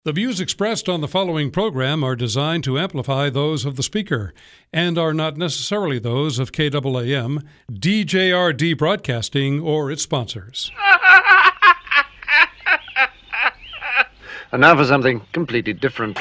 The views expressed on the following program are designed to amplify those of the speaker and are not necessarily those of KAAM, DJRD Broadcasting, or its sponsors. And now for something completely different.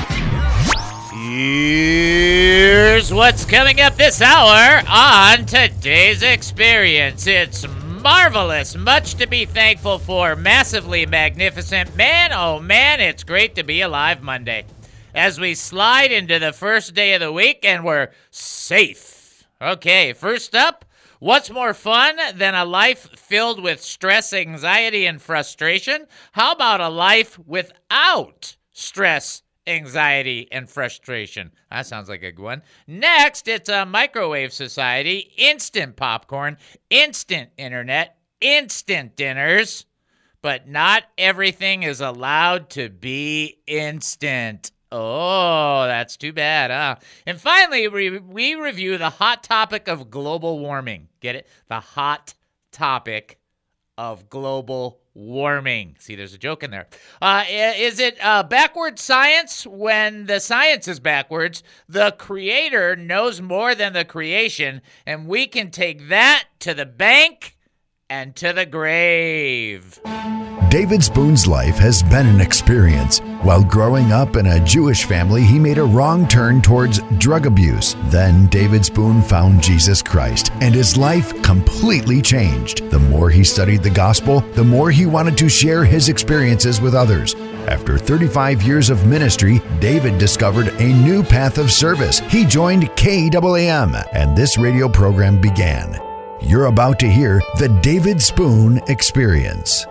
Here's what's coming up this hour on today's experience. It's marvelous, much to be thankful for, massively magnificent. Man, oh man, it's great to be alive Monday. As we slide into the first day of the week and we're safe. Okay, first up, what's more fun than a life filled with stress, anxiety, and frustration? How about a life without stress, anxiety, and frustration? That sounds like a good one. Next, it's a microwave society, instant popcorn, instant internet, instant dinners, but not everything is allowed to be instant. Oh, that's too bad, huh? And finally, we review the hot topic of global warming. Get it? The hot topic of global warming. See, there's a joke in there. Is it backwards science? When the science is backwards, the creator knows more than the creation, and we can take that to the bank and to the grave. David Spoon's life has been an experience. While growing up in a Jewish family, he made a wrong turn towards drug abuse. Then David Spoon found Jesus Christ, and his life completely changed. The more he studied the gospel, the more he wanted to share his experiences with others. After 35 years of ministry, David discovered a new path of service. He joined KAAM, and this radio program began. You're about to hear the David Spoon Experience.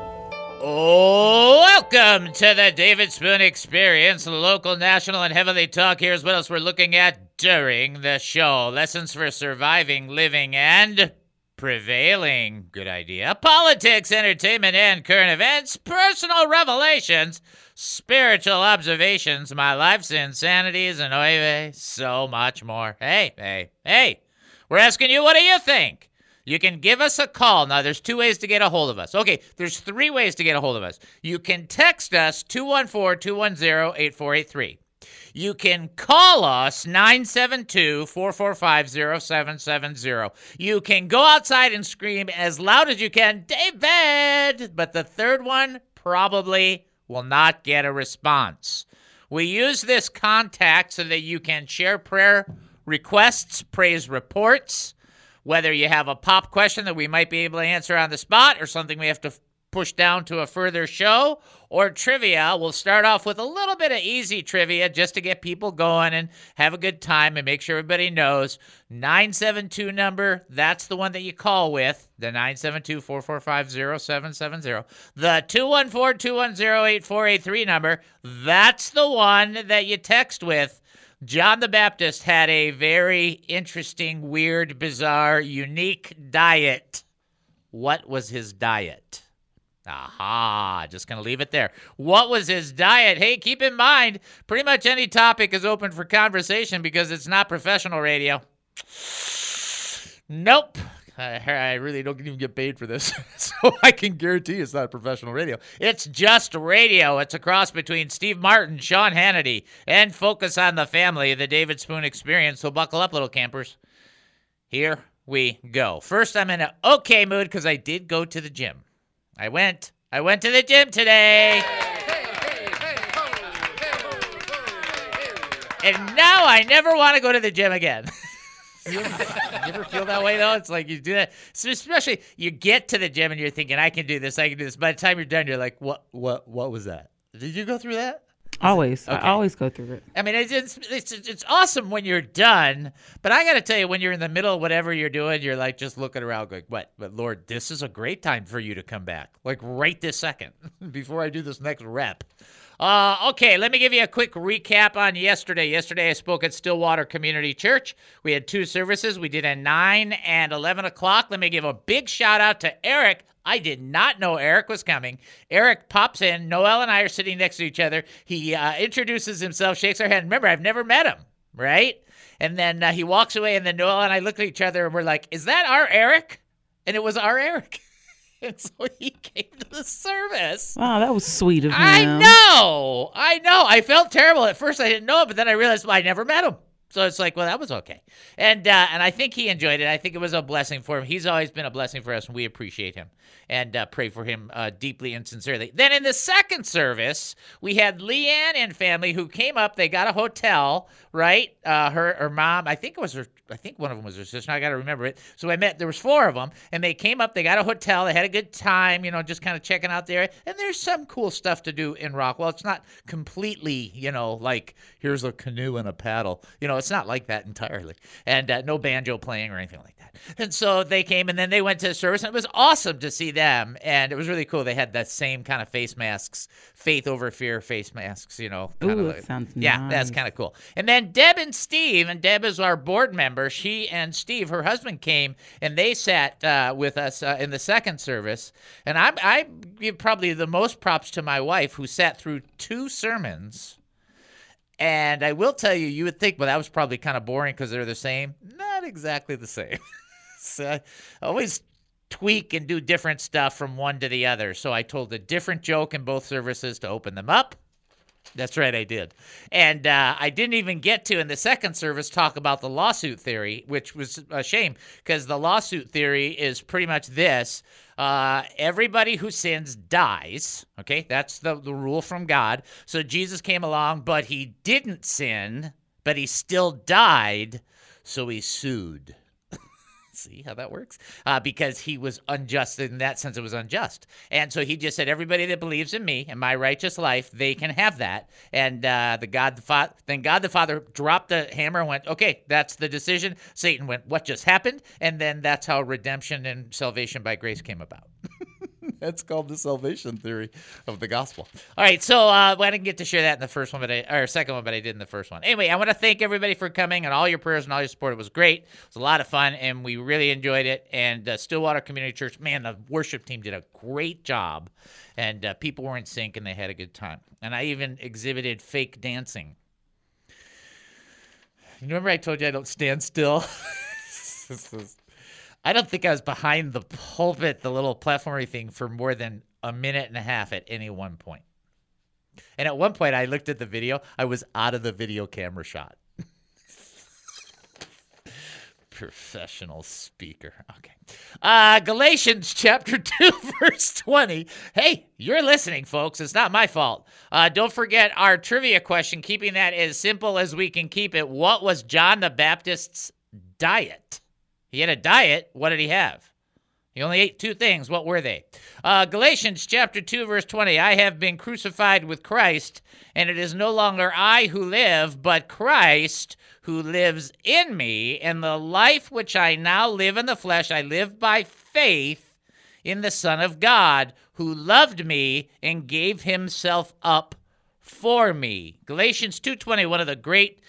Welcome to the David Spoon Experience, local, national, and heavenly talk. Here's what else we're looking at during the show. Lessons for surviving, living, and prevailing. Good idea. Politics, entertainment, and current events. Personal revelations, spiritual observations, my life's insanities, and so much more. Hey, we're asking you, what do you think? You can give us a call. Now, there's two ways to get a hold of us. Okay, there's three ways to get a hold of us. You can text us 214-210-8483. You can call us 972-445-0770. You can go outside and scream as loud as you can, David! But the third one probably will not get a response. We use this contact so that you can share prayer requests, praise reports, whether you have a pop question that we might be able to answer on the spot or something we have to push down to a further show, or trivia. We'll start off with a little bit of easy trivia just to get people going and have a good time and make sure everybody knows. 972 number, that's the one that you call with, the 972-445-0770. The 214-210-8483 number, that's the one that you text with. John the Baptist had a very interesting, weird, bizarre, unique diet. What was his diet? Aha, just going to leave it there. What was his diet? Hey, keep in mind, pretty much any topic is open for conversation because it's not professional radio. Nope. I really don't even get paid for this, so I can guarantee it's not professional radio. It's just radio. It's a cross between Steve Martin, Sean Hannity, and Focus on the Family, the David Spoon Experience. So buckle up, little campers. Here we go. First, I'm in an okay mood because I did go to the gym. I went to the gym today. And now I never want to go to the gym again. You ever feel that way, though? It's like you do that. So especially you get to the gym and you're thinking, I can do this. By the time you're done, you're like, what was that? Did you go through that? Always. Okay. I always go through it. I mean, it's awesome when you're done. But I got to tell you, when you're in the middle of whatever you're doing, you're like just looking around going, what? But Lord, this is a great time for you to come back. Like right this second before I do this next rep. Okay, let me give you a quick recap on yesterday. Yesterday, I spoke at Stillwater Community Church. We had two services. We did at 9 and 11 o'clock. Let me give a big shout out to Eric. I did not know Eric was coming. Eric pops in. Noel and I are sitting next to each other. He introduces himself, shakes our hand. Remember, I've never met him, right? And then he walks away, and then Noel and I look at each other, and we're like, is that our Eric? And it was our Eric. And so he came to the service. Wow, that was sweet of him. I know. I felt terrible. At first I didn't know it, but then I realized I never met him. So it's like, well, that was okay. And I think he enjoyed it. I think it was a blessing for him. He's always been a blessing for us, and we appreciate him and pray for him deeply and sincerely. Then in the second service, we had Leanne and family who came up. They got a hotel, right? Her mom, I think one of them was her sister. I got to remember it. So there was 4 of them, and they came up. They got a hotel. They had a good time, just kind of checking out there. And there's some cool stuff to do in Rockwell. It's not completely, like here's a canoe and a paddle. It's not like that entirely. And no banjo playing or anything like that. And so they came, and then they went to service, and it was awesome to see them. And it was really cool. They had that same kind of face masks, faith over fear face masks, Ooh, that sounds nice. Yeah, that's kind of cool. And then Deb and Steve, and Deb is our board member. She and Steve, her husband, came, and they sat with us in the second service. And I give probably the most props to my wife, who sat through 2 sermons. And I will tell you, you would think, well, that was probably kind of boring because they're the same. Not exactly the same. So I always tweak and do different stuff from one to the other. So I told a different joke in both services to open them up. That's right, I did. And I didn't even get to, in the second service, talk about the lawsuit theory, which was a shame, because the lawsuit theory is pretty much this. Everybody who sins dies, okay? That's the rule from God. So Jesus came along, but he didn't sin, but he still died, so he sued. See how that works? Because he was unjust. In that sense, it was unjust. And so he just said, everybody that believes in me and my righteous life, they can have that. And God the Father dropped the hammer and went, okay, that's the decision. Satan went, what just happened? And then that's how redemption and salvation by grace came about. That's called the salvation theory of the gospel. All right, so I didn't get to share that in the first one, second one, but I did in the first one. Anyway, I want to thank everybody for coming and all your prayers and all your support. It was great. It was a lot of fun, and we really enjoyed it. And Stillwater Community Church, man, the worship team did a great job, and people were in sync, and they had a good time. And I even exhibited fake dancing. You remember I told you I don't stand still? I don't think I was behind the pulpit, the little platformy thing, for more than a minute and a half at any one point. And at one point, I looked at the video. I was out of the video camera shot. Professional speaker. Okay. Galatians chapter 2, verse 20. Hey, you're listening, folks. It's not my fault. Don't forget our trivia question, keeping that as simple as we can keep it. What was John the Baptist's diet? He had a diet. What did he have? He only ate 2 things. What were they? Galatians chapter 2, verse 20. I have been crucified with Christ, and it is no longer I who live, but Christ who lives in me. And the life which I now live in the flesh, I live by faith in the Son of God, who loved me and gave himself up for me. Galatians 2:20, one of the great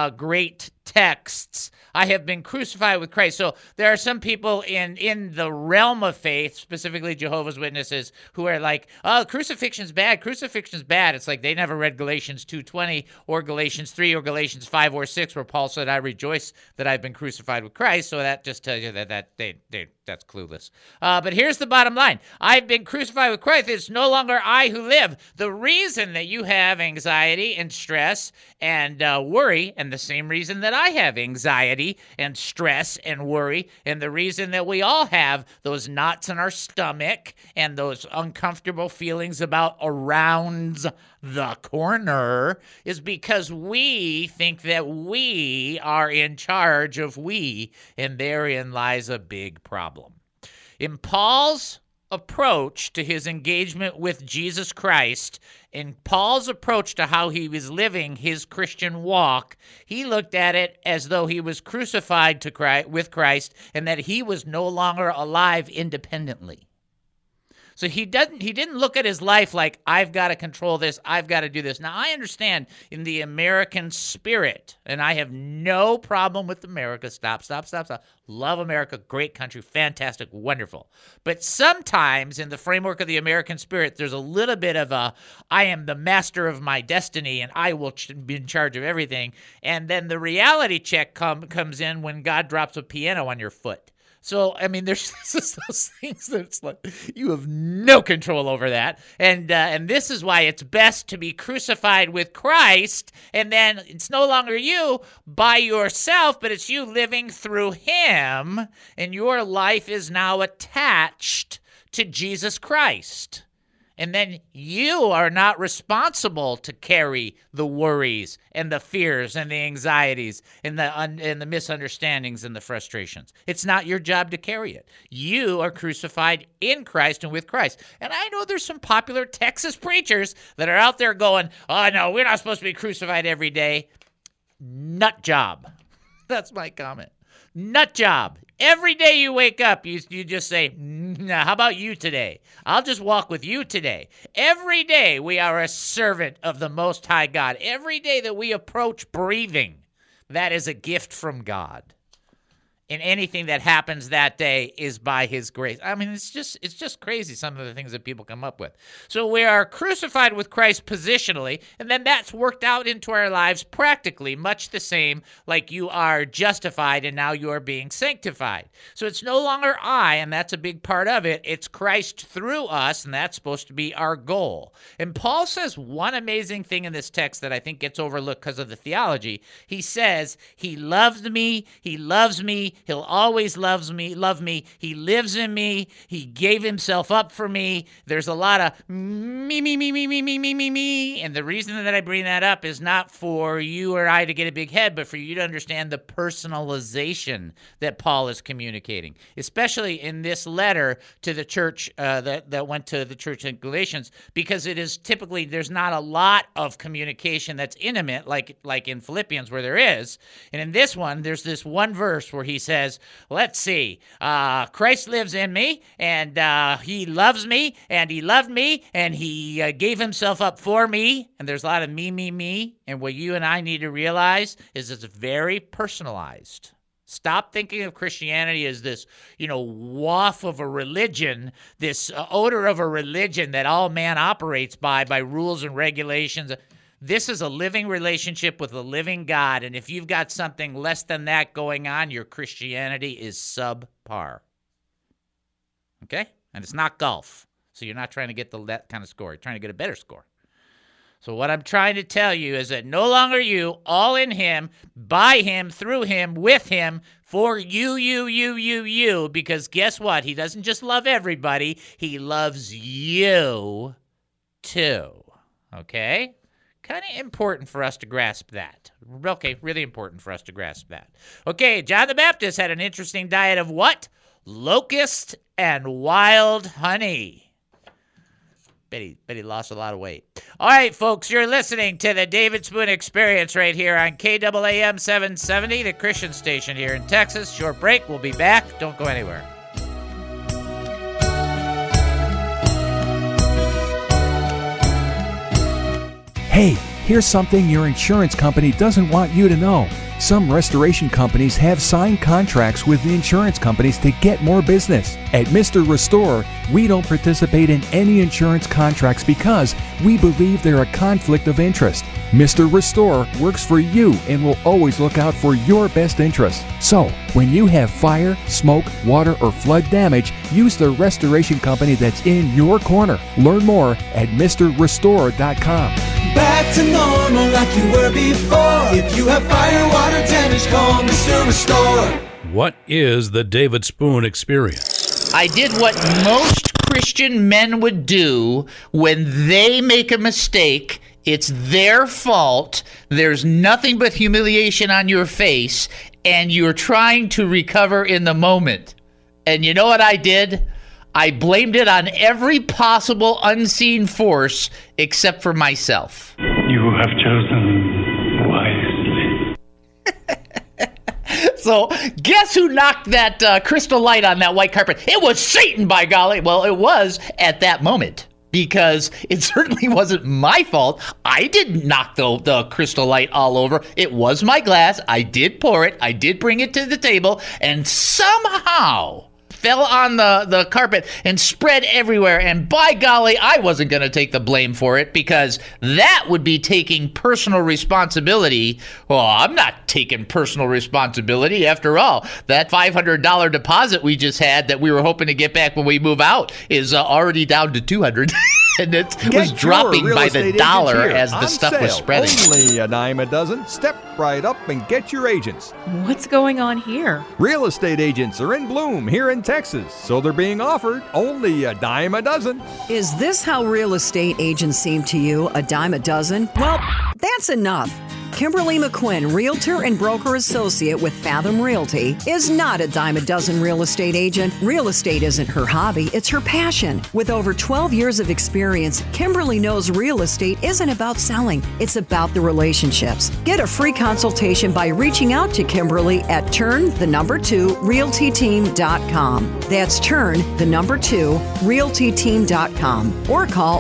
texts. I have been crucified with Christ. So there are some people in the realm of faith, specifically Jehovah's Witnesses, who are like, oh, crucifixion's bad. Crucifixion's bad. It's like they never read Galatians 2:20 or Galatians 3 or Galatians 5 or 6, where Paul said, I rejoice that I've been crucified with Christ. So that just tells you that that's clueless. But here's the bottom line. I've been crucified with Christ. It's no longer I who live. The reason that you have anxiety and stress and worry, and the same reason that I have anxiety and stress and worry, and the reason that we all have those knots in our stomach and those uncomfortable feelings about around the corner, is because we think that we are in charge of we, and therein lies a big problem. In Paul's approach to his engagement with Jesus Christ, in Paul's approach to how he was living his Christian walk, he looked at it as though he was crucified with Christ, and that he was no longer alive independently. So he didn't look at his life like, I've got to control this, I've got to do this. Now, I understand in the American spirit, and I have no problem with America. Stop. Love America, great country, fantastic, wonderful. But sometimes in the framework of the American spirit, there's a little bit of a, I am the master of my destiny, and I will be in charge of everything. And then the reality check comes in when God drops a piano on your foot. So, I mean, there's just those things that it's like you have no control over that. And this is why it's best to be crucified with Christ. And then it's no longer you by yourself, but it's you living through him. And your life is now attached to Jesus Christ. And then you are not responsible to carry the worries and the fears and the anxieties and the misunderstandings and the frustrations. It's not your job to carry it. You are crucified in Christ and with Christ. And I know there's some popular Texas preachers that are out there going, oh, no, we're not supposed to be crucified every day. Nut job. That's my comment. Nut job. Every day you wake up, you just say, nah, how about you today? I'll just walk with you today. Every day we are a servant of the Most High God. Every day that we approach breathing, that is a gift from God. And anything that happens that day is by his grace. I mean, it's just crazy, some of the things that people come up with. So we are crucified with Christ positionally, and then that's worked out into our lives practically, much the same like you are justified and now you are being sanctified. So it's no longer I, and that's a big part of it. It's Christ through us, and that's supposed to be our goal. And Paul says one amazing thing in this text that I think gets overlooked because of the theology. He says, he loves me, he'll always love me, he lives in me, he gave himself up for me. There's a lot of me. And the reason that I bring that up is not for you or I to get a big head, but for you to understand the personalization that Paul is communicating, especially in this letter to the church that went to the church in Galatians, because it is typically, there's not a lot of communication that's intimate like in Philippians where there is. And in this one, there's this one verse where he says, let's see, Christ lives in me, and he loves me, and he loved me, and he gave himself up for me. And there's a lot of me. And what you and I need to realize is it's very personalized. Stop thinking of Christianity as this, waft of a religion, this odor of a religion that all man operates by rules and regulations. This is a living relationship with a living God, and if you've got something less than that going on, your Christianity is subpar. Okay? And it's not golf, so you're not trying to get that kind of score. You're trying to get a better score. So what I'm trying to tell you is that no longer you, all in him, by him, through him, with him, for you, because guess what? He doesn't just love everybody. He loves you too. Okay? Kind of important for us to grasp that. Okay, really important for us to grasp that. Okay, John the Baptist had an interesting diet of what? Locust and wild honey. Bet he lost a lot of weight. All right, folks, you're listening to the David Spoon Experience right here on KAAM 770, the Christian station here in Texas. Short break. We'll be back. Don't go anywhere. Hey, here's something your insurance company doesn't want you to know. Some restoration companies have signed contracts with the insurance companies to get more business. At Mr. Restore, we don't participate in any insurance contracts because we believe they're a conflict of interest. Mr. Restore works for you and will always look out for your best interests. So, when you have fire, smoke, water, or flood damage, use the restoration company that's in your corner. Learn more at MrRestore.com. Back to normal like you were before. If you have fire, water damage, call Mr. Restore. What is the David Spoon Experience? I did what most Christian men would do when they make a mistake. It's their fault. There's nothing but humiliation on your face, and you're trying to recover in the moment. And you know what I did? I blamed it on every possible unseen force except for myself. You have chosen wisely. So, guess who knocked that crystal light on that white carpet? It was Satan, by golly. Well, it was at that moment, because it certainly wasn't my fault. I didn't knock the crystal light all over. It was my glass. I did pour it. I did bring it to the table. And somehow, fell on the carpet and spread everywhere. And by golly, I wasn't going to take the blame for it because that would be taking personal responsibility. Well, I'm not taking personal responsibility. After all, that $500 deposit we just had that we were hoping to get back when we move out is already down to $200. And it was dropping by the dollar as the stuff was spreading. Only a dime a dozen. Step right up and get your agents. What's going on here? Real estate agents are in bloom here in Texas, so they're being offered only a dime a dozen. Is this how real estate agents seem to you, a dime a dozen? Well, that's enough. Kimberly McQuinn, Realtor and Broker Associate with Fathom Realty, is not a dime a dozen real estate agent. Real estate isn't her hobby, it's her passion. With over 12 years of experience, Kimberly knows real estate isn't about selling, it's about the relationships. Get a free consultation by reaching out to Kimberly at turn2realtyteam.com. That's turn2realtyteam.com or call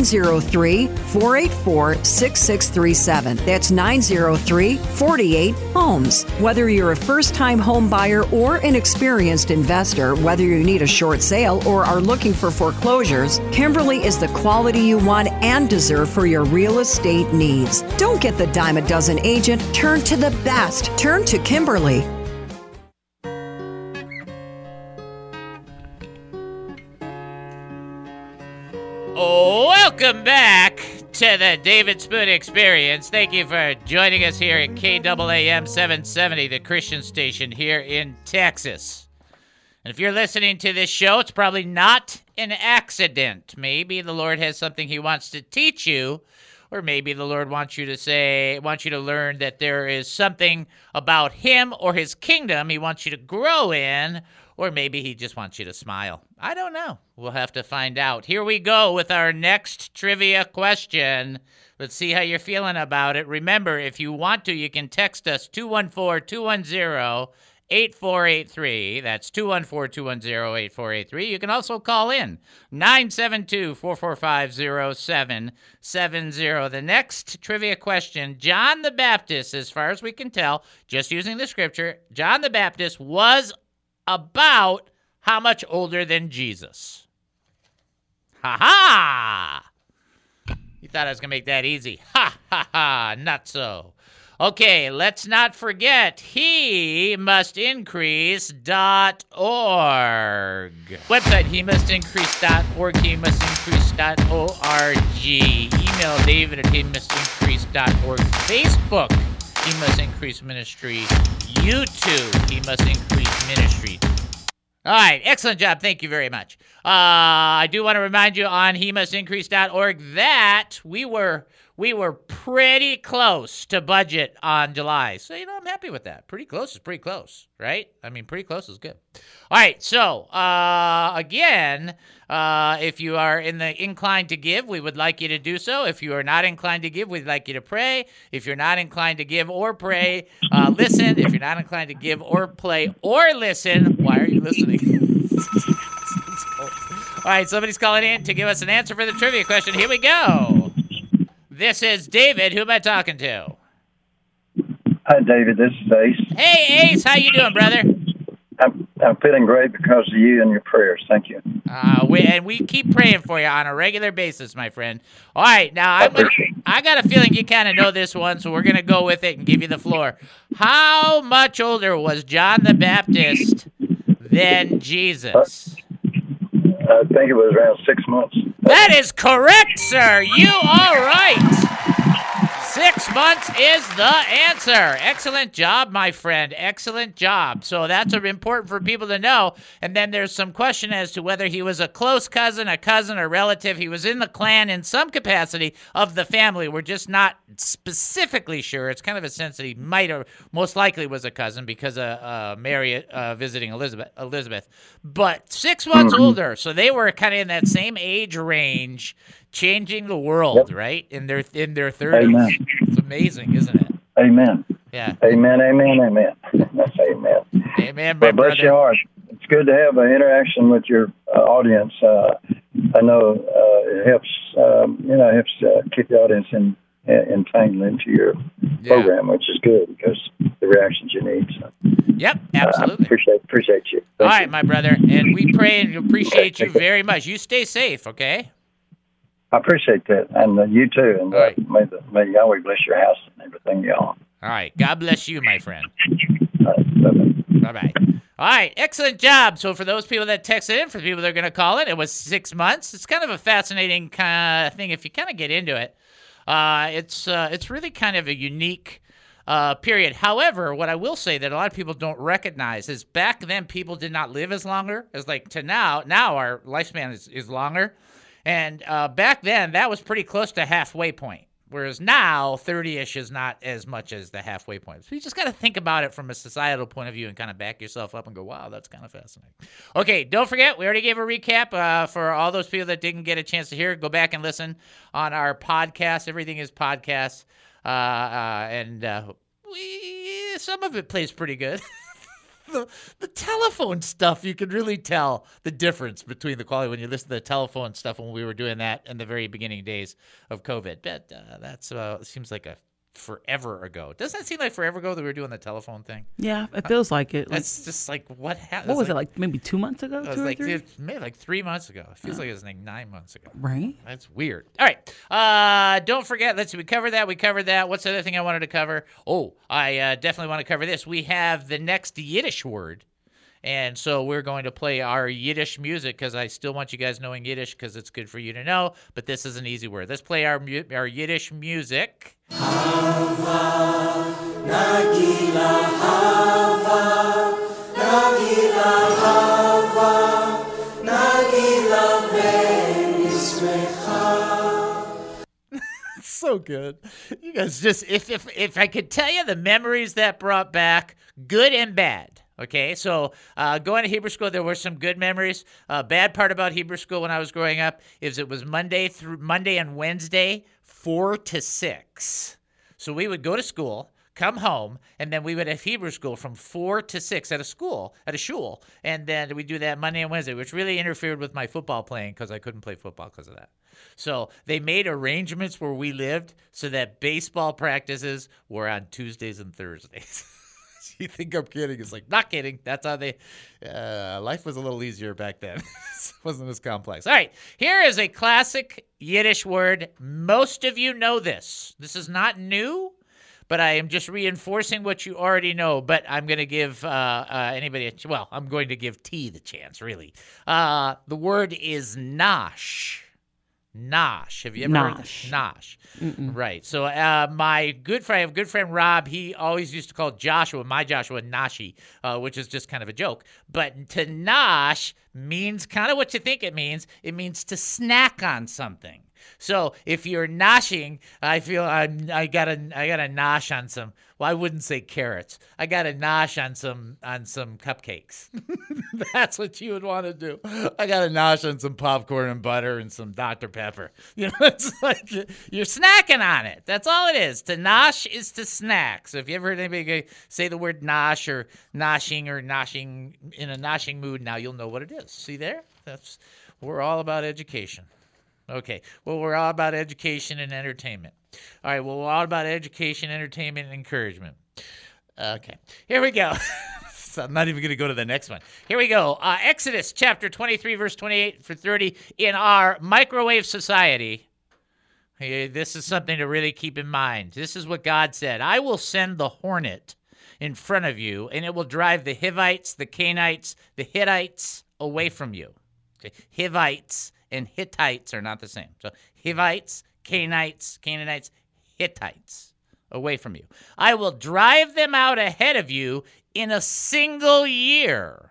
903-484-6637. That's 903-48-HOMES. Whether you're a first-time home buyer or an experienced investor, whether you need a short sale or are looking for foreclosures, Kimberly is the quality you want and deserve for your real estate needs. Don't get the dime a dozen agent. Turn to the best. Turn to Kimberly. Welcome back to the David Spoon Experience. Thank you for joining us here at KAAM 770, the Christian station here in Texas. And if you're listening to this show, it's probably not an accident. Maybe the Lord has something he wants to teach you, or maybe the Lord wants you to learn that there is something about him or his kingdom he wants you to grow in, or maybe he just wants you to smile. I don't know. We'll have to find out. Here we go with our next trivia question. Let's see how you're feeling about it. Remember, if you want to, you can text us 214-210-8483. That's 214-210-8483. You can also call in 972-445-0770. The next trivia question, John the Baptist, as far as we can tell, just using the scripture, John the Baptist was about how much older than Jesus? Ha-ha! You thought I was going to make that easy. Ha-ha-ha! Not so. Okay, let's not forget, HeMustIncrease.org. Website, HeMustIncrease.org, HeMustIncrease.org. Email David at HeMustIncrease.org. Facebook, He Must Increase Ministry. YouTube, He Must Increase Ministry. All right, excellent job. Thank you very much. I do want to remind you on HeMustIncrease.org that we were pretty close to budget on July. So, I'm happy with that. Pretty close is pretty close, right? I mean, pretty close is good. All right, so, again, if you are inclined to give, we would like you to do so. If you are not inclined to give, we'd like you to pray. If you're not inclined to give or pray, listen. If you're not inclined to give or play or listen, why are you listening? All right, somebody's calling in to give us an answer for the trivia question. Here we go. This is David. Who am I talking to? Hi, David. This is Ace. Hey, Ace. How you doing, brother? I'm feeling great because of you and your prayers. Thank you. We keep praying for you on a regular basis, my friend. All right, now I got a feeling you kind of know this one, so we're going to go with it and give you the floor. How much older was John the Baptist than Jesus? I think it was around 6 months. That is correct, sir. You are right. 6 months is the answer. Excellent job, my friend. Excellent job. So that's important for people to know. And then there's some question as to whether he was a close cousin, a relative. He was in the clan in some capacity of the family. We're just not specifically sure. It's kind of a sense that he might have, most likely was a cousin because of Mary visiting Elizabeth. But 6 months older. So they were kind of in that same age range, changing the world, right? In their 30s. Amen. It's amazing, isn't it? Amen. Yeah. Amen, amen, amen. That's amen. Amen, my bless your heart. It's good to have an interaction with your audience. I know it helps, keep the audience entangled into your program, which is good because the reactions you need. So. Yep, absolutely. Appreciate you. All right, my brother, and we pray and appreciate you very much. You stay safe, okay? I appreciate that, and you too. And may Yahweh bless your house and everything, y'all. All right, God bless you, my friend. Bye-bye. All right, excellent job. So for those people that texted in, for the people that are going to call it was 6 months. It's kind of a fascinating kind of thing if you kind of get into it. It's really kind of a unique period. However, what I will say that a lot of people don't recognize is back then people did not live as longer as like to now. Now our lifespan is longer. And back then that was pretty close to halfway point. Whereas now 30-ish is not as much as the halfway point. So you just got to think about it from a societal point of view and kind of back yourself up and go, wow, that's kind of fascinating. Okay, don't forget, we already gave a recap for all those people that didn't get a chance to hear it. Go back and listen on our podcast. Everything is podcast. Some of it plays pretty good. The telephone stuff, you could really tell the difference between the quality when you listen to the telephone stuff when we were doing that in the very beginning days of COVID. But that's seems like a forever ago. Doesn't that seem like forever ago that we were doing the telephone thing? Yeah, it feels like it. It's just like what happened. What was it, like maybe 2 months ago? It was like maybe like 3 months ago. It feels like it was like 9 months ago. Right. That's weird. All right. Don't forget, let's see, we covered that. What's the other thing I wanted to cover? Oh, I definitely want to cover this. We have the next Yiddish word. And so we're going to play our Yiddish music because I still want you guys knowing Yiddish because it's good for you to know. But this is an easy word. Let's play our Yiddish music. Hava, Nagila, Hava, Nagila, Hava, Nagila, Ve'nismecha. So good. You guys just, if I could tell you the memories that brought back, good and bad. Okay, so going to Hebrew school, there were some good memories. Bad part about Hebrew school when I was growing up is it was Monday and Wednesday, 4 to 6. So we would go to school, come home, and then we would have Hebrew school from 4 to 6 at a shul. And then we do that Monday and Wednesday, which really interfered with my football playing because I couldn't play football because of that. So they made arrangements where we lived so that baseball practices were on Tuesdays and Thursdays. You think I'm kidding? It's like, not kidding. That's how they, life was a little easier back then. It wasn't as complex. All right, here is a classic Yiddish word. Most of you know this. This is not new, but I am just reinforcing what you already know. But I'm going to give I'm going to give T the chance, really. The word is nosh. Nosh. Have you ever heard of this? Nosh. Mm-mm. Right. So my good friend Rob, he always used to call my Joshua Nashi, which is just kind of a joke. But to nosh means kind of what you think it means. It means to snack on something. So if you're noshing, I feel I got a nosh on some. Well, I wouldn't say carrots. I got a nosh on some cupcakes. That's what you would want to do. I got a nosh on some popcorn and butter and some Dr. Pepper. You know, it's like you're snacking on it. That's all it is. To nosh is to snack. So if you ever heard anybody say the word nosh or noshing in a noshing mood, now you'll know what it is. See there? We're all about education. Okay. Well, we're all about education and entertainment. All right. Well, we're all about education, entertainment, and encouragement. Okay. Here we go. So I'm not even going to go to the next one. Here we go. Exodus chapter 23, verse 28 for 30. In our microwave society, this is something to really keep in mind. This is what God said. I will send the hornet in front of you, and it will drive the Hivites, the Canaanites, the Hittites away from you. Okay. Hivites and Hittites are not the same. So Hivites, Canaanites, Hittites, away from you. I will drive them out ahead of you in a single year.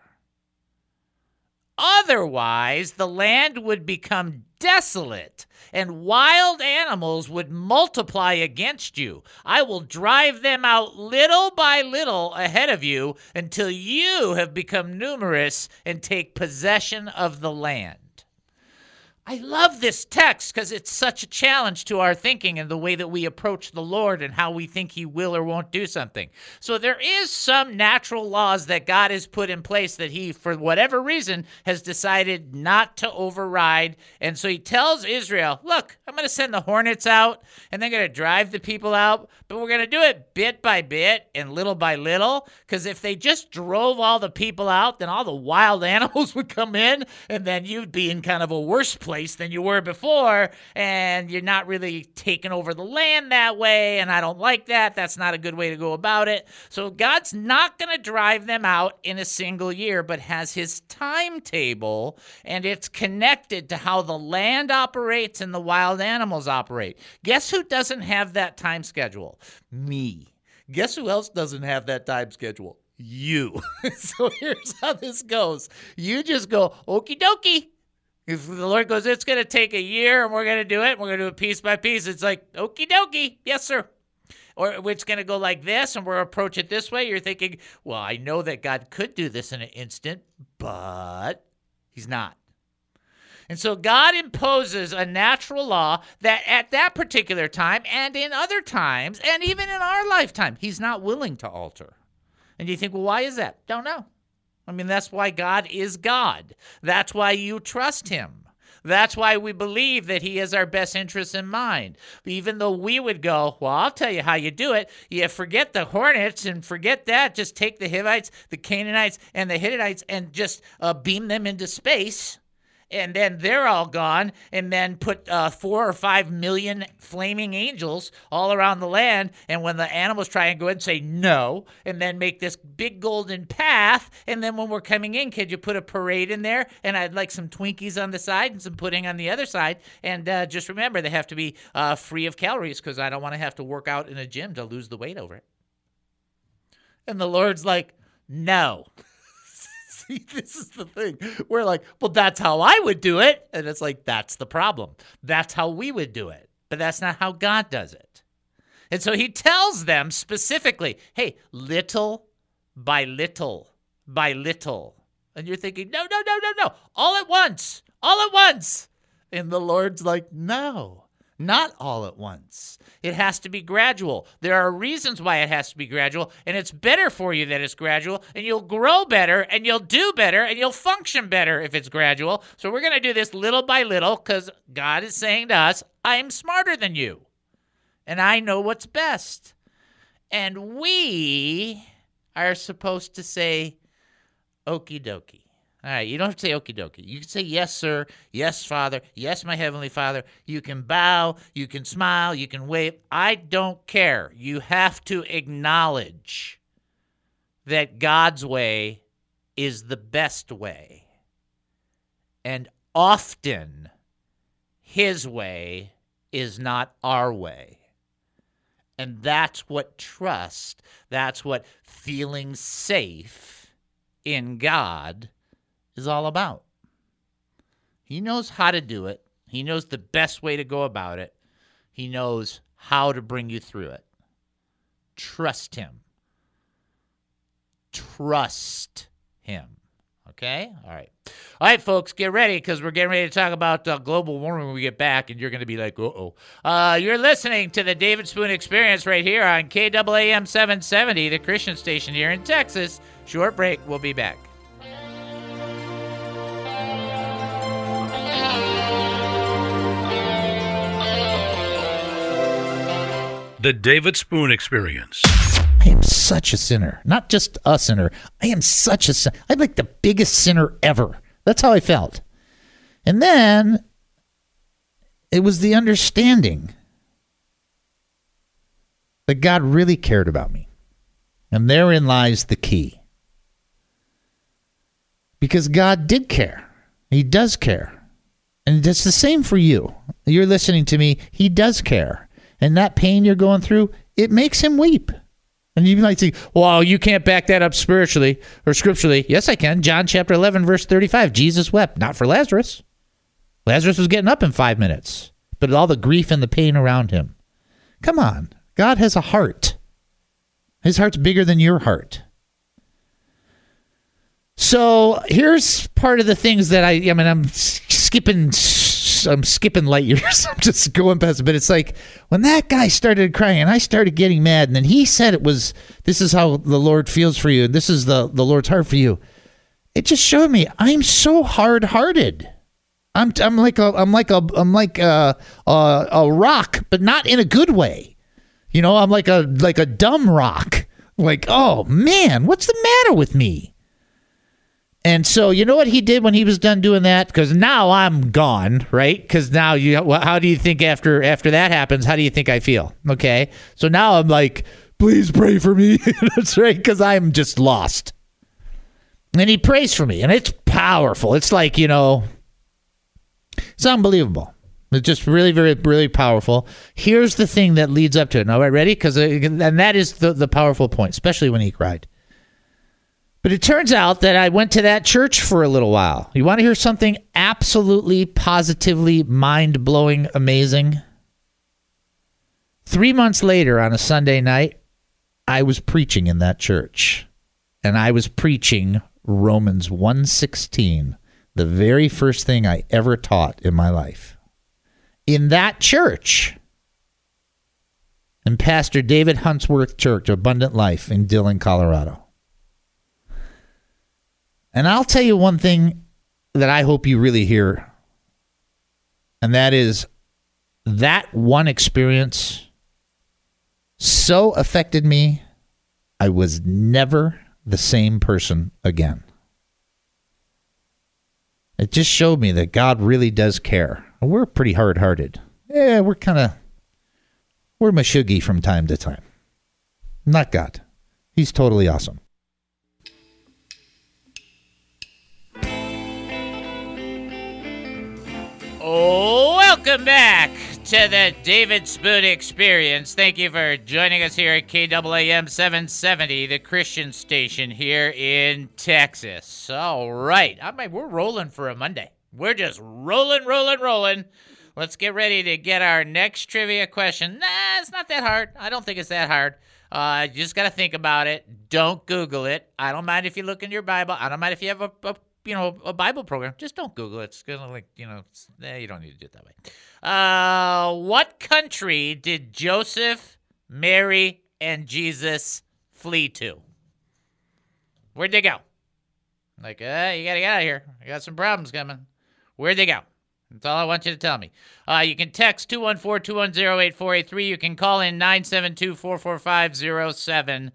Otherwise, the land would become desolate, and wild animals would multiply against you. I will drive them out little by little ahead of you until you have become numerous and take possession of the land. I love this text because it's such a challenge to our thinking and the way that we approach the Lord and how we think he will or won't do something. So there is some natural laws that God has put in place that he, for whatever reason, has decided not to override. And so he tells Israel, look, I'm going to send the hornets out and they're going to drive the people out, but we're going to do it bit by bit and little by little, because if they just drove all the people out, then all the wild animals would come in and then you'd be in kind of a worse place than you were before, and you're not really taking over the land that way, and I don't like that. That's not a good way to go about it. So God's not going to drive them out in a single year, but has his timetable, and it's connected to how the land operates and the wild animals operate. Guess who doesn't have that time schedule? Me. Guess who else doesn't have that time schedule? You. So here's how this goes. You just go, okie dokie. If the Lord goes, it's going to take a year and we're going to do it, we're going to do it piece by piece, it's like, okie dokie, yes, sir. Or it's going to go like this and we'll approach it this way. You're thinking, well, I know that God could do this in an instant, but he's not. And so God imposes a natural law that at that particular time and in other times and even in our lifetime, he's not willing to alter. And you think, well, why is that? Don't know. I mean, that's why God is God. That's why you trust him. That's why we believe that he has our best interests in mind. Even though we would go, well, I'll tell you how you do it. You forget the hornets and forget that. Just take the Hivites, the Canaanites, and the Hittites and just beam them into space. And then they're all gone, and then put 4 or 5 million flaming angels all around the land. And when the animals try and go in and say no, and then make this big golden path, and then when we're coming in, could you put a parade in there? And I'd like some Twinkies on the side and some pudding on the other side. And just remember, they have to be free of calories because I don't want to have to work out in a gym to lose the weight over it. And the Lord's like, no. See, this is the thing. We're like, well, that's how I would do it. And it's like, that's the problem. That's how we would do it. But that's not how God does it. And so he tells them specifically, hey, little by little by little. And you're thinking, no, all at once, all at once. And the Lord's like, no, not all at once. It has to be gradual. There are reasons why it has to be gradual, and it's better for you that it's gradual, and you'll grow better, and you'll do better, and you'll function better if it's gradual. So we're going to do this little by little because God is saying to us, I'm smarter than you, and I know what's best. And we are supposed to say, okie dokie. All right, you don't have to say okie dokie. You can say yes, sir, yes, Father, yes, my Heavenly Father. You can bow, you can smile, you can wave. I don't care. You have to acknowledge that God's way is the best way. And often, his way is not our way. And that's what trust, that's what feeling safe in God is all about. He knows how to do it. He knows the best way to go about it. He knows how to bring you through it. Trust him. Trust him. Okay? All right. All right, folks, get ready because we're getting ready to talk about global warming when we get back, and you're going to be like, uh-oh. You're listening to the David Spoon Experience right here on KAAM 770, the Christian station here in Texas. Short break. We'll be back. The David Spoon Experience. I am such a sinner. Not just a sinner. I am such a sinner. I'm like the biggest sinner ever. That's how I felt. And then it was the understanding that God really cared about me. And therein lies the key. Because God did care. He does care. And it's the same for you. You're listening to me. He does care. And that pain you're going through, it makes him weep. And you might think, well, you can't back that up spiritually or scripturally. Yes, I can. John chapter 11, verse 35. Jesus wept, not for Lazarus. Lazarus was getting up in 5 minutes, but all the grief and the pain around him. Come on. God has a heart. His heart's bigger than your heart. So here's part of the things that I'm skipping I'm skipping light years. I'm just going past it. But it's like when that guy started crying and I started getting mad, and then he said this is how the Lord feels for you, and this is the Lord's heart for you. It just showed me I'm so hard-hearted. I'm like a rock, but not in a good way. I'm like a dumb rock. Like, oh man, what's the matter with me? And so, you know what he did when he was done doing that? Because now I'm gone, right? Because now how do you think after that happens? How do you think I feel? Okay, so now I'm like, please pray for me. That's right, because I'm just lost. And he prays for me, and it's powerful. It's like it's unbelievable. It's just really, very, really powerful. Here's the thing that leads up to it. All right, ready? And that is the powerful point, especially when he cried. But it turns out that I went to that church for a little while. You want to hear something absolutely, positively, mind-blowing, amazing? 3 months later, on a Sunday night, I was preaching in that church. And I was preaching Romans 1:16. The very first thing I ever taught in my life. In that church. In Pastor David Huntsworth Church, Abundant Life in Dillon, Colorado. And I'll tell you one thing that I hope you really hear. And that is that one experience so affected me, I was never the same person again. It just showed me that God really does care. We're pretty hard-hearted. Yeah, we're mashuggy from time to time. Not God. He's totally awesome. Welcome back to the David Spoon Experience. Thank you for joining us here at KAAM 770, the Christian station here in Texas. All right. We're rolling for a Monday. We're just rolling. Let's get ready to get our next trivia question. Nah, it's not that hard. I don't think it's that hard. You just got to think about it. Don't Google it. I don't mind if you look in your Bible. I don't mind if you have a Bible program. Just don't Google it. It's gonna you don't need to do it that way. What country did Joseph, Mary, and Jesus flee to? Where'd they go? You gotta get out of here. I got some problems coming. Where'd they go? That's all I want you to tell me. You can text 214-210-8483. You can call in 972-445-0770.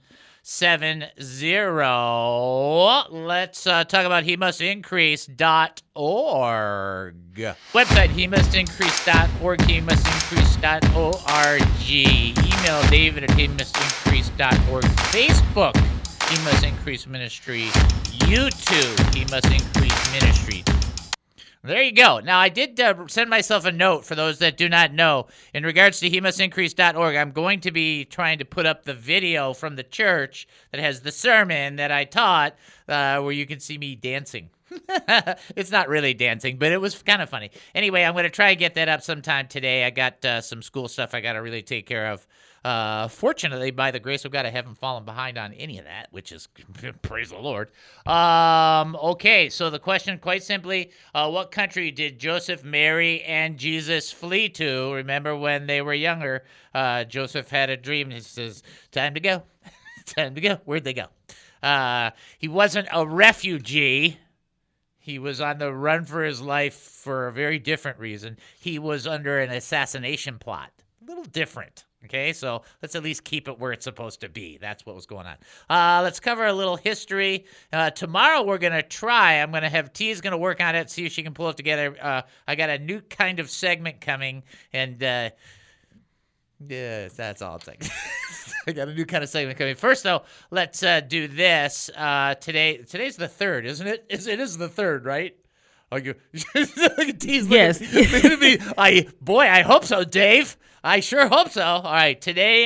Let's talk about HeMustIncrease.org. Website, HeMustIncrease.org, HeMustIncrease.org. Email David at HeMustIncrease.org. Facebook, He Must Increase Ministry. YouTube, He Must Increase Ministry. There you go. Now, I did send myself a note for those that do not know. In regards to HeMustIncrease.org, I'm going to be trying to put up the video from the church that has the sermon that I taught where you can see me dancing. It's not really dancing, but it was kind of funny. Anyway, I'm going to try and get that up sometime today. I got some school stuff I got to really take care of. Fortunately, by the grace of God, I haven't fallen behind on any of that, which is, praise the Lord. Okay, so the question, quite simply, what country did Joseph, Mary, and Jesus flee to? Remember when they were younger, Joseph had a dream. He says, time to go. Time to go. Where'd they go? He wasn't a refugee. He was on the run for his life for a very different reason. He was under an assassination plot. A little different. Okay, so let's at least keep it where it's supposed to be. That's what was going on. Let's cover a little history. Tomorrow we're going to try. I'm going to have T's going to work on it, see if she can pull it together. I got a new kind of segment coming, and yeah, that's all I'm saying. I got a new kind of segment coming. First, though, let's do this. Today's the 3rd, isn't it? It is the 3rd, right? T's yes. Looking at me. I hope so, Dave. I sure hope so. All right, today,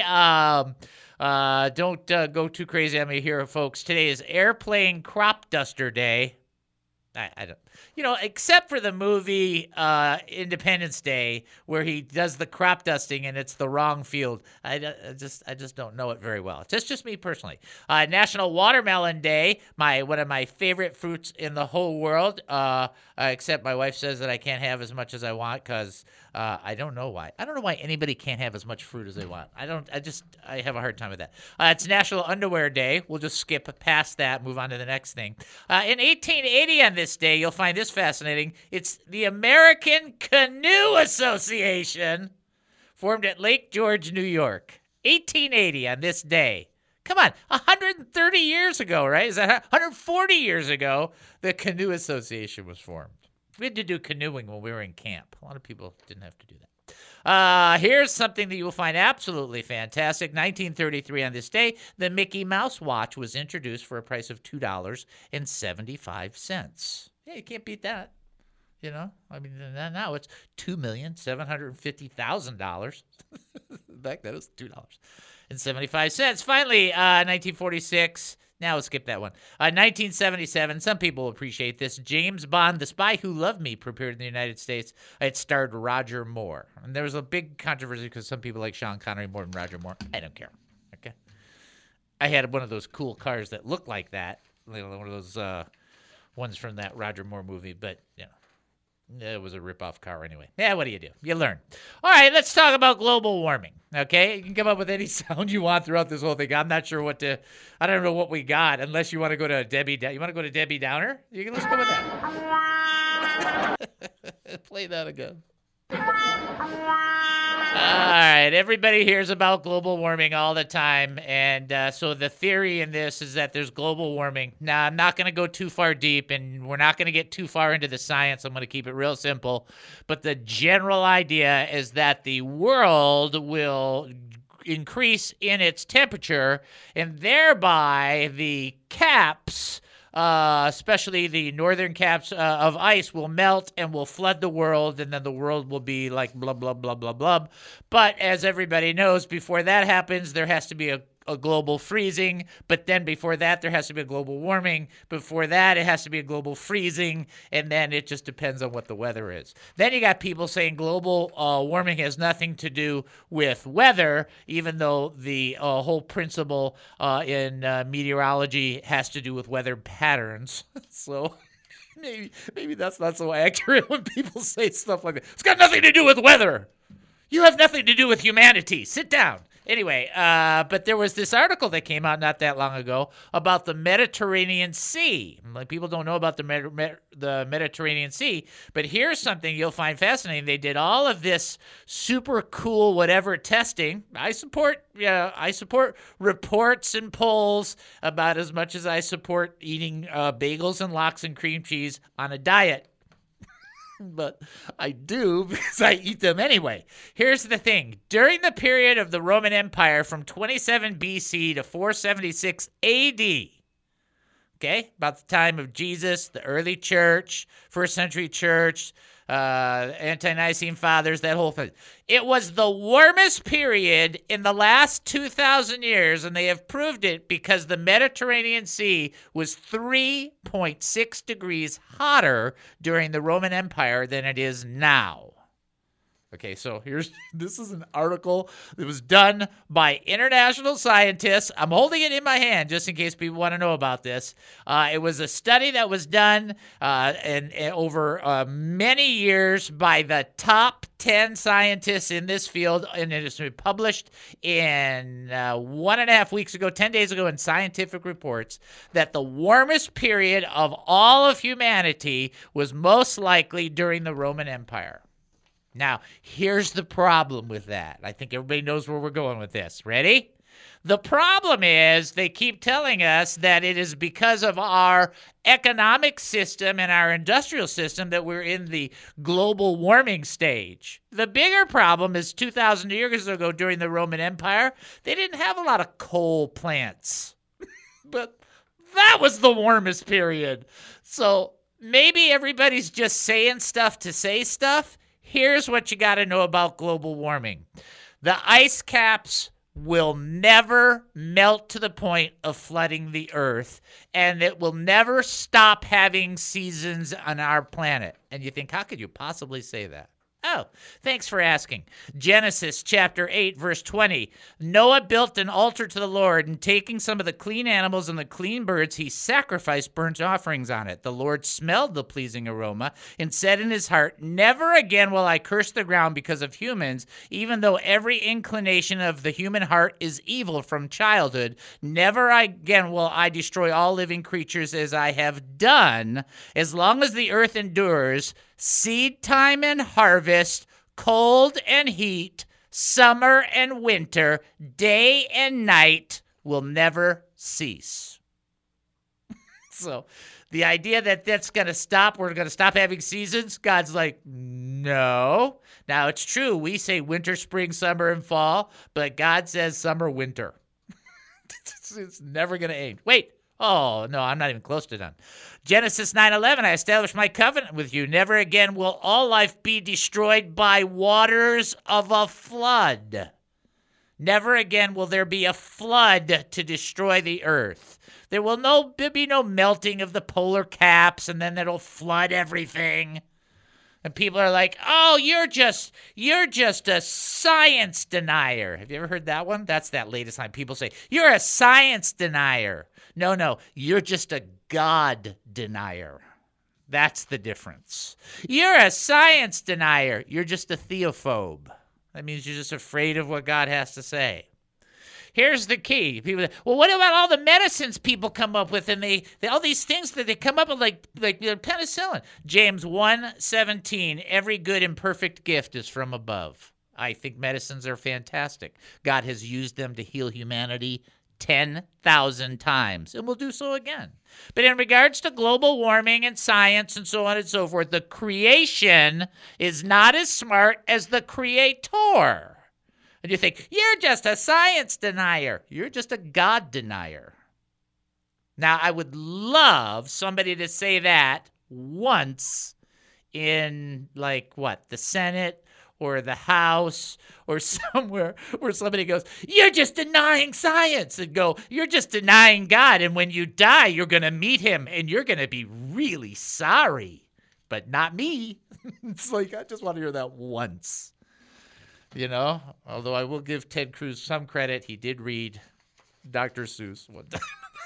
don't go too crazy on me here, folks. Today is Airplane Crop Duster Day. I don't. except for the movie Independence Day, where he does the crop dusting and it's the wrong field. I just don't know it very well. That's just me personally. National Watermelon Day, one of my favorite fruits in the whole world, except my wife says that I can't have as much as I want because I don't know why. I don't know why anybody can't have as much fruit as they want. I have a hard time with that. It's National Underwear Day. We'll just skip past that, move on to the next thing. In 1880 on this day, you'll find this fascinating. It's the American Canoe Association, formed at Lake George, New York. 1880 on this day. Come on, 130 years ago, right? Is that 140 years ago, the Canoe Association was formed. We had to do canoeing when we were in camp. A lot of people didn't have to do that. Here's something that you will find absolutely fantastic. 1933 on this day, the Mickey Mouse watch was introduced for a price of $2.75. Yeah, you can't beat that. I mean, now it's $2,750,000. Back then it was $2.75. Finally, 1946. Now we'll skip that one. 1977, some people appreciate this. James Bond, The Spy Who Loved Me, premiered in the United States. It starred Roger Moore. And there was a big controversy because some people like Sean Connery more than Roger Moore. I don't care. Okay. I had one of those cool cars that looked like that. One of those ones from that Roger Moore movie. But, it was a rip-off car anyway. Yeah, what do? You learn. All right, let's talk about global warming, okay? You can come up with any sound you want throughout this whole thing. I'm not sure I don't know what we got, unless you want to go to Debbie. You want to go to Debbie Downer? Let's go with that. Play that again. All right, everybody hears about global warming all the time, and so the theory in this is that there's global warming. Now, I'm not going to go too far deep, and we're not going to get too far into the science. I'm going to keep it real simple, but the general idea is that the world will increase in its temperature, and thereby the caps, especially the northern caps of ice, will melt and will flood the world, and then the world will be like blah, blah, blah, blah, blah. But as everybody knows, before that happens, there has to be a global freezing, but then before that, there has to be a global warming. Before that, it has to be a global freezing, and then it just depends on what the weather is. Then you got people saying global warming has nothing to do with weather, even though the whole principle in meteorology has to do with weather patterns. So maybe that's not so accurate when people say stuff like that. It's got nothing to do with weather. You have nothing to do with humanity. Sit down. Anyway, but there was this article that came out not that long ago about the Mediterranean Sea. Like, people don't know about the Mediterranean Sea, but here's something you'll find fascinating. They did all of this super cool whatever testing. I support reports and polls about as much as I support eating bagels and lox and cream cheese on a diet. But I do because I eat them anyway. Here's the thing. During the period of the Roman Empire from 27 BC to 476 AD, okay, about the time of Jesus, the early church, first century church, Ante-Nicene Fathers, that whole thing. It was the warmest period in the last 2,000 years, and they have proved it because the Mediterranean Sea was 3.6 degrees hotter during the Roman Empire than it is now. Okay, so this is an article that was done by international scientists. I'm holding it in my hand just in case people want to know about this. It was a study that was done and over many years by the top 10 scientists in this field, and it was published in 1.5 weeks ago, 10 days ago in Scientific Reports, that the warmest period of all of humanity was most likely during the Roman Empire. Now, here's the problem with that. I think everybody knows where we're going with this. Ready? The problem is they keep telling us that it is because of our economic system and our industrial system that we're in the global warming stage. The bigger problem is 2,000 years ago during the Roman Empire, they didn't have a lot of coal plants. But that was the warmest period. So maybe everybody's just saying stuff to say stuff. Here's what you got to know about global warming. The ice caps will never melt to the point of flooding the earth, and it will never stop having seasons on our planet. And you think, how could you possibly say that? Oh, thanks for asking. Genesis chapter 8, verse 20. Noah built an altar to the Lord, and taking some of the clean animals and the clean birds, he sacrificed burnt offerings on it. The Lord smelled the pleasing aroma and said in his heart, never again will I curse the ground because of humans, even though every inclination of the human heart is evil from childhood. Never again will I destroy all living creatures as I have done. As long as the earth endures, seed time and harvest, cold and heat, summer and winter, day and night will never cease. So the idea that that's going to stop, we're going to stop having seasons, God's like, no. Now, it's true. We say winter, spring, summer, and fall, but God says summer, winter. It's never going to end. Wait. Oh, no, I'm not even close to done. Genesis 9:11, I established my covenant with you. Never again will all life be destroyed by waters of a flood. Never again will there be a flood to destroy the earth. There'll be no melting of the polar caps, and then it'll flood everything. And people are like, oh, you're just a science denier. Have you ever heard that one? That's that latest line. People say, you're a science denier. No, you're just a God denier. That's the difference. You're a science denier. You're just a theophobe. That means you're just afraid of what God has to say. Here's the key. People say, well, what about all the medicines people come up with, and they all these things that they come up with, like penicillin? James 1:17, every good and perfect gift is from above. I think medicines are fantastic. God has used them to heal humanity 10,000 times, and will do so again. But in regards to global warming and science and so on and so forth, the creation is not as smart as the creator. And you think, you're just a science denier. You're just a God denier. Now, I would love somebody to say that once in, the Senate or the House or somewhere where somebody goes, you're just denying science, and go, you're just denying God, and when you die, you're going to meet him, and you're going to be really sorry, but not me. It's like, I just want to hear that once. You know, although I will give Ted Cruz some credit, he did read Dr. Seuss one time.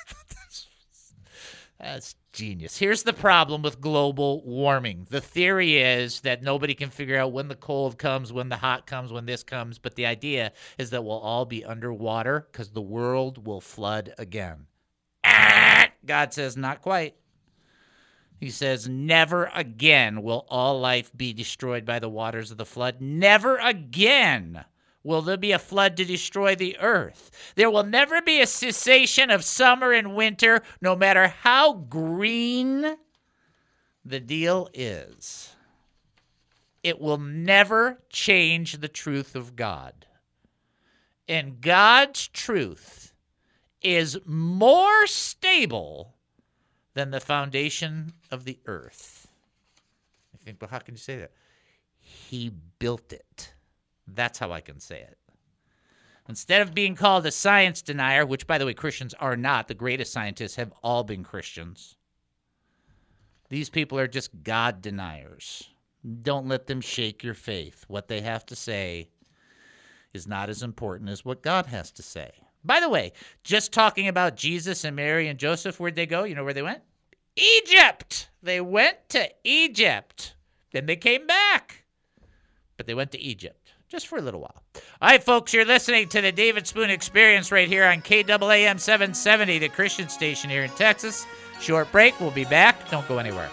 That's genius. Here's the problem with global warming. The theory is that nobody can figure out when the cold comes, when the hot comes, when this comes. But the idea is that we'll all be underwater because the world will flood again. God says, not quite. He says, never again will all life be destroyed by the waters of the flood. Never again will there be a flood to destroy the earth. There will never be a cessation of summer and winter, no matter how green the deal is. It will never change the truth of God. And God's truth is more stable than the foundation of the earth. I think, well, how can you say that? He built it. That's how I can say it. Instead of being called a science denier, which, by the way, Christians are not, the greatest scientists have all been Christians. These people are just God deniers. Don't let them shake your faith. What they have to say is not as important as what God has to say. By the way, just talking about Jesus and Mary and Joseph, where'd they go? You know where they went? Egypt. They went to Egypt. Then they came back. But they went to Egypt just for a little while. All right, folks, you're listening to the David Spoon Experience right here on KAAM 770, the Christian station here in Texas. Short break. We'll be back. Don't go anywhere.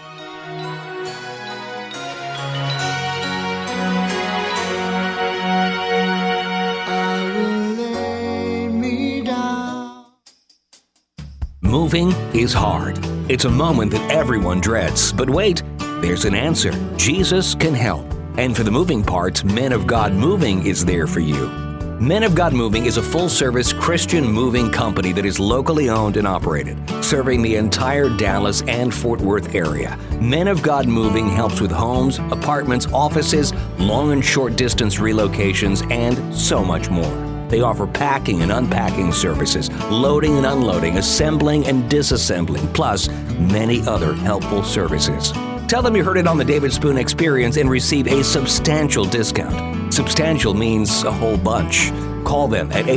Moving is hard. It's a moment that everyone dreads. But wait, there's an answer. Jesus can help. And for the moving parts, Men of God Moving is there for you. Men of God Moving is a full-service Christian moving company that is locally owned and operated, serving the entire Dallas and Fort Worth area. Men of God Moving helps with homes, apartments, offices, long and short distance relocations, and so much more. They offer packing and unpacking services, loading and unloading, assembling and disassembling, plus many other helpful services. Tell them you heard it on the David Spoon Experience and receive a substantial discount. Substantial means a whole bunch. Call them at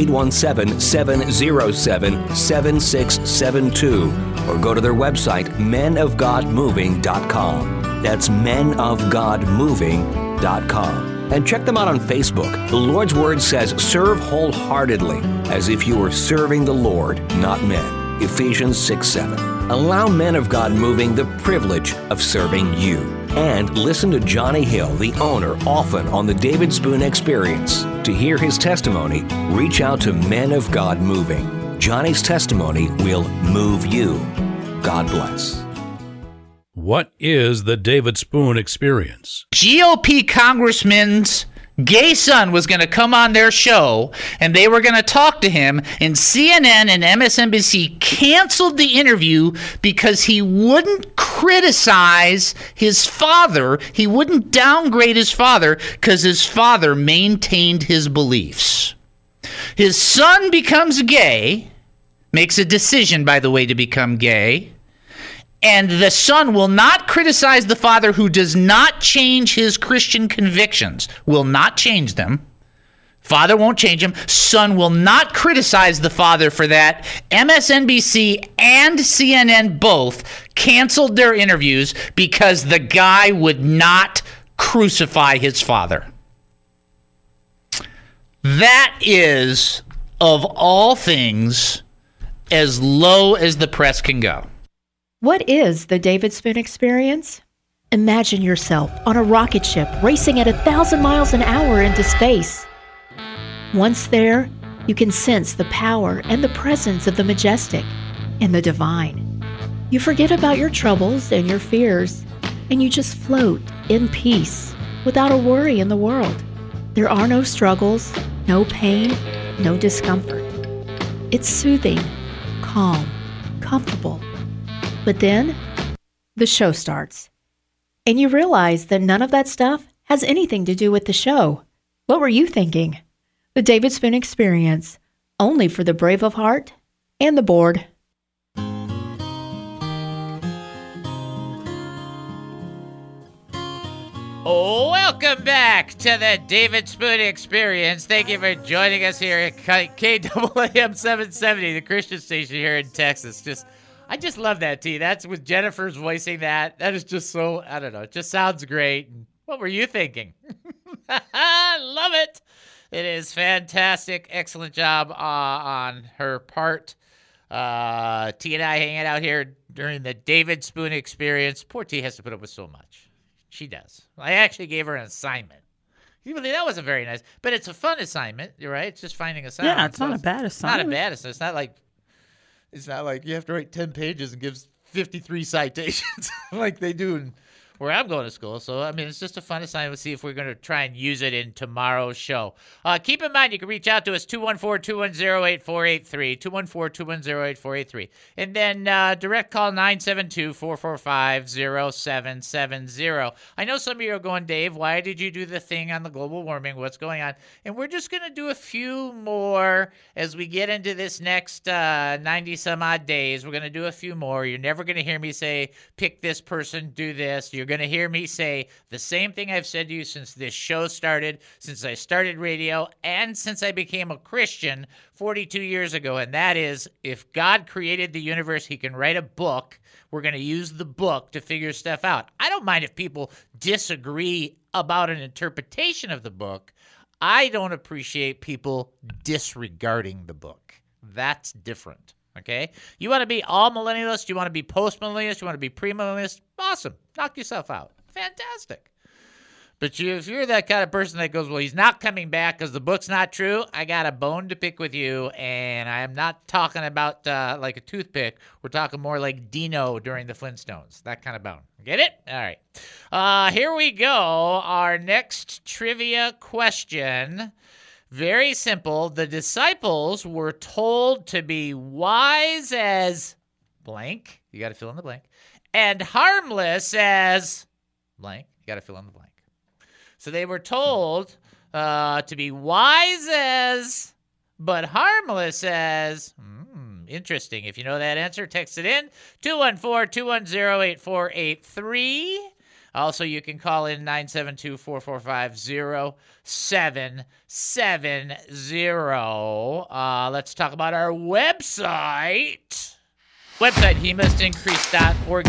817-707-7672 or go to their website, menofgodmoving.com. That's menofgodmoving.com. And check them out on Facebook. The Lord's Word says, serve wholeheartedly, as if you were serving the Lord, not men. Ephesians 6:7. Allow Men of God Moving the privilege of serving you. And listen to Johnny Hill, the owner, often on the David Spoon Experience. To hear his testimony, reach out to Men of God Moving. Johnny's testimony will move you. God bless. What is the David Spoon Experience? GOP congressman's gay son was going to come on their show, and they were going to talk to him, and CNN and MSNBC canceled the interview because he wouldn't criticize his father. He wouldn't downgrade his father because his father maintained his beliefs. His son becomes gay, makes a decision, by the way, to become gay. And the son will not criticize the father who does not change his Christian convictions, will not change them. Father won't change him. Son will not criticize the father for that. MSNBC and CNN both canceled their interviews because the guy would not crucify his father. That is, of all things, as low as the press can go. What is the David Spoon Experience? Imagine yourself on a rocket ship racing at 1,000 miles an hour into space. Once there, you can sense the power and the presence of the majestic and the divine. You forget about your troubles and your fears, and you just float in peace without a worry in the world. There are no struggles, no pain, no discomfort. It's soothing, calm, comfortable. But then, the show starts. And you realize that none of that stuff has anything to do with the show. What were you thinking? The David Spoon Experience, only for the brave of heart and the bored. Welcome back to the David Spoon Experience. Thank you for joining us here at KAAM 770, the Christian station here in Texas. I just love that, T. That's with Jennifer's voicing that. That is just so, I don't know, it just sounds great. What were you thinking? Love it. It is fantastic. Excellent job on her part. T and I hanging out here during the David Spoon Experience. Poor T has to put up with so much. She does. I actually gave her an assignment. That wasn't very nice, but it's a fun assignment, right? It's just finding a sound. Yeah, it's not a bad assignment. Not a bad assignment. It's not like you have to write 10 pages and give 53 citations like they do where I'm going to school. So, I mean, it's just a fun assignment. We'll see if we're going to try and use it in tomorrow's show. Keep in mind, you can reach out to us, 214-210-8483, 214-210-8483. And then direct call 972-445-0770. I know some of you are going, Dave, why did you do the thing on the global warming? What's going on? And we're just going to do a few more as we get into this next 90-some-odd days. We're going to do a few more. You're never going to hear me say, pick this person, do this. You're going to hear me say the same thing I've said to you since this show started, since I started radio, and since I became a Christian 42 years ago, and that is, if God created the universe, he can write a book. We're going to use the book to figure stuff out. I don't mind if people disagree about an interpretation of the book. I don't appreciate people disregarding the book. That's different. Okay? You want to be all millennialist? You want to be post-millennialist? You want to be pre-millennialist? Awesome. Knock yourself out. Fantastic. But if you're that kind of person that goes, well, he's not coming back because the book's not true, I got a bone to pick with you, and I am not talking about like a toothpick. We're talking more like Dino during the Flintstones. That kind of bone. Get it? All right. Here we go. Our next trivia question. Very simple. The disciples were told to be wise as blank. You got to fill in the blank. And harmless as blank. You got to fill in the blank. So they were told to be wise as but harmless says, interesting. If you know that answer, text it in, 214-210-8483. Also, you can call in 972-445-0770. Let's talk about our website. Website, hemustincrease.org,